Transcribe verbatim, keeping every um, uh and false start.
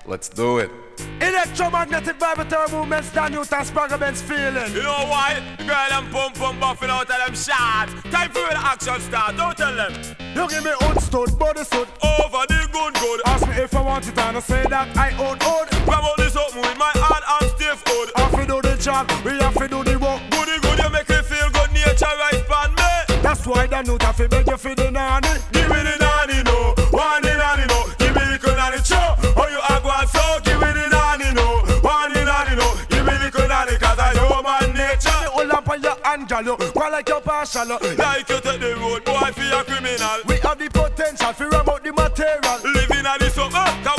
Let's do it. Electromagnetic vibratory movements, Dan Newton, Spragabens feeling. You know why? The girl them pump pump buffing out of them shots. Time for the action start, don't tell them. You give me old stud, body stud. Over the good good. Ask me if I want it and I say that I own old. Grab out this up with my hand and stiff hood. Have to do the job, we have to do the work. Goody good, you make me feel good, nature right pan me. That's why Dan Newton fi beg you for the nanny. Give me the nanny no, one the nanny no. Give me the good nanny show. Oh you are going so, give me the nanny no, one the nanny no. Give me the good nanny cause I know my nature. Me hold up on your angel, you go like your partial. Like you take the road, boy, for a criminal. We have the potential fi ram out the material. Living at the summer,